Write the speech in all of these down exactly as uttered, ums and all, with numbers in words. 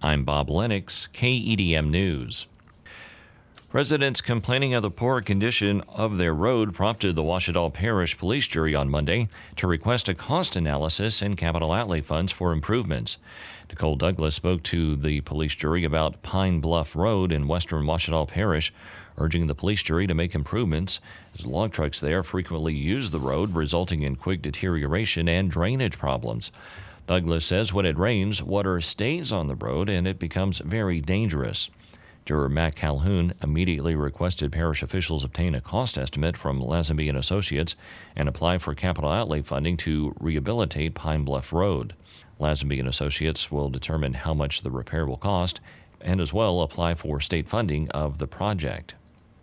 I'm Bob Lennox, K E D M News. Residents complaining of the poor condition of their road prompted the Washita Parish Police Jury on Monday to request a cost analysis and capital outlay funds for improvements. Nicole Douglas spoke to the police jury about Pine Bluff Road in western Washita Parish, urging the police jury to make improvements as log trucks there frequently use the road, resulting in quick deterioration and drainage problems. Douglas says when it rains, water stays on the road and it becomes very dangerous. Juror Matt Calhoun immediately requested parish officials obtain a cost estimate from Lazenby and Associates and apply for capital outlay funding to rehabilitate Pine Bluff Road. Lazenby and Associates will determine how much the repair will cost and as well apply for state funding of the project.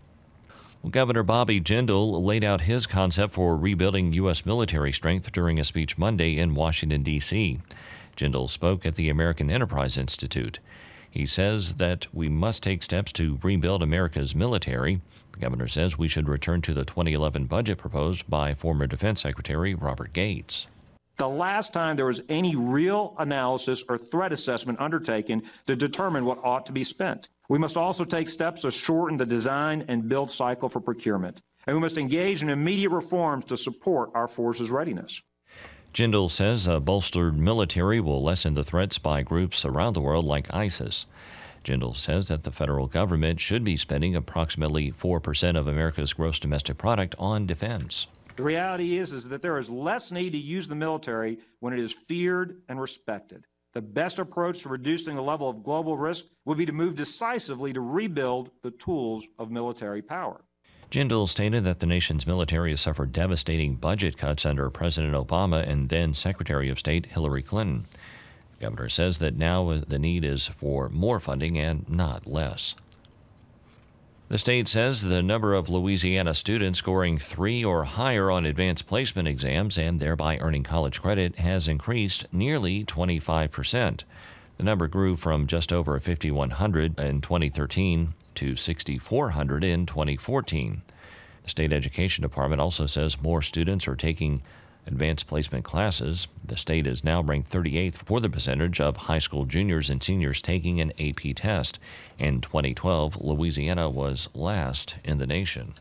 Well, Governor Bobby Jindal laid out his concept for rebuilding U S military strength during a speech Monday in Washington, D C Jindal spoke at the American Enterprise Institute. He says that we must take steps to rebuild America's military. The governor says we should return to the twenty eleven budget proposed by former Defense Secretary Robert Gates. The last time there was any real analysis or threat assessment undertaken to determine what ought to be spent. We must also take steps to shorten the design and build cycle for procurement. And we must engage in immediate reforms to support our forces' readiness. Jindal says a bolstered military will lessen the threats by groups around the world like ISIS. Jindal says that the federal government should be spending approximately four percent of America's gross domestic product on defense. The reality is, is that there is less need to use the military when it is feared and respected. The best approach to reducing the level of global risk would be to move decisively to rebuild the tools of military power. Jindal stated that the nation's military has suffered devastating budget cuts under President Obama and then Secretary of State Hillary Clinton. The governor says that now the need is for more funding and not less. The state says the number of Louisiana students scoring three or higher on advanced placement exams and thereby earning college credit has increased nearly twenty-five percent. The number grew from just over fifty-one hundred in twenty thirteen to sixty-four hundred in twenty fourteen. The state education department also says more students are taking advanced placement classes. The state is now ranked thirty-eighth for the percentage of high school juniors and seniors taking an A P test. In twenty twelve, Louisiana was last in the nation.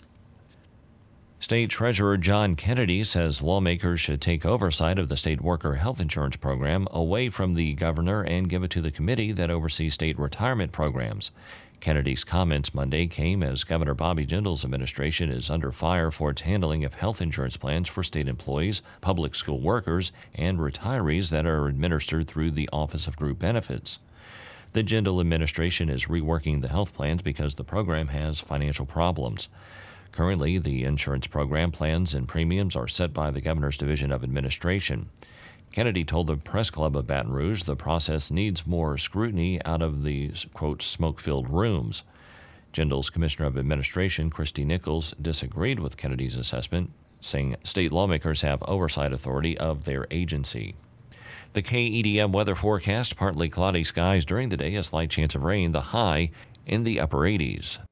State Treasurer John Kennedy says lawmakers should take oversight of the state worker health insurance program away from the governor and give it to the committee that oversees state retirement programs. Kennedy's comments Monday came as Governor Bobby Jindal's administration is under fire for its handling of health insurance plans for state employees, public school workers, and retirees that are administered through the Office of Group Benefits. The Jindal administration is reworking the health plans because the program has financial problems. Currently, the insurance program plans and premiums are set by the governor's Division of Administration. Kennedy told the Press Club of Baton Rouge the process needs more scrutiny out of the, quote, smoke-filled rooms. Jindal's Commissioner of Administration, Christy Nichols, disagreed with Kennedy's assessment, saying state lawmakers have oversight authority of their agency. The K E D M weather forecast, partly cloudy skies during the day, a slight chance of rain, the high in the upper eighties.